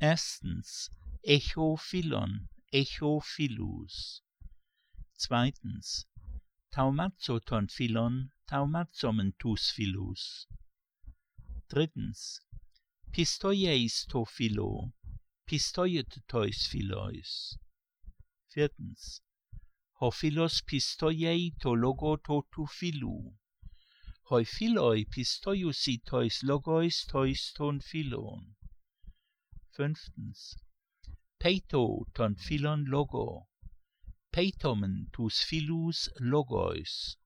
Erstens, Echo Philon, Echo Philus. Zweitens, Taumazoton Philon, Taumazomen tus Philus. Drittens, Pistoieis to Philo, Pistoiet tois Philois. Viertens, ho Philos Pistoiei to logo to tu Philu, hoi Philoi Pistoiusi tois logois tois ton Philon. Fünftens, Peito ton Philon logo, Peitomen tus Philus logois.